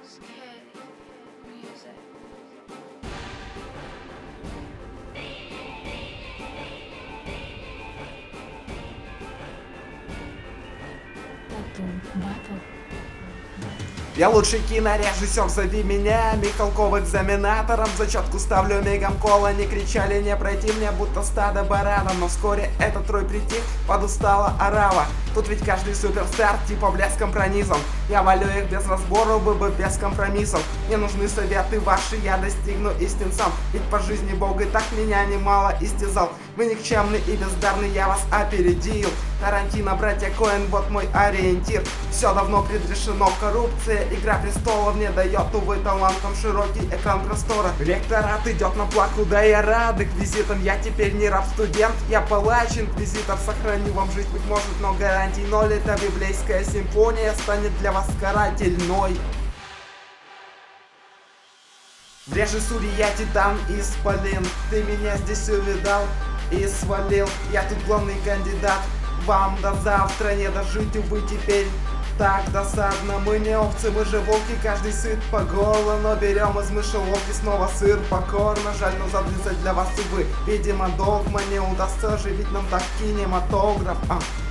Skate music. Батл. Я лучший кинорежиссер, зови меня Михалков экзаменатором. Зачетку ставлю мигом кола. Не кричали, не пройти мне, будто стадо барана. Но вскоре этот трой притих, подустала орава. Тут ведь каждый суперстар типа блеском пронизан. Я валю их без разбору, без компромиссов. Не нужны советы ваши, я достигну истин сам. Ведь по жизни Бог и так меня немало истязал. Вы никчемны и бездарны, я вас опередил. Тарантино, братья Коэн, вот мой ориентир. Все давно предрешено, коррупция, игра престолов не дает, увы, талантам широкий экран простора. Ректорат идет на плак, куда я рад их визитам. Я теперь не раб-студент, я палач, инквизитор. Сохраню вам жизнь, быть может, но гарантий ноль. Эта библейская симфония станет для вас карательной. В режиссуре я титан исполин. Ты меня здесь увидал и свалил. Я тут главный кандидат. Вам до завтра не дожить, увы, теперь так досадно. Мы не овцы, мы же волки, каждый сыт по горло. Но берем из мышеловки снова сыр покорно. Жаль, но задлиться для вас, увы, видимо, догма. Не удастся оживить нам так кинематограф.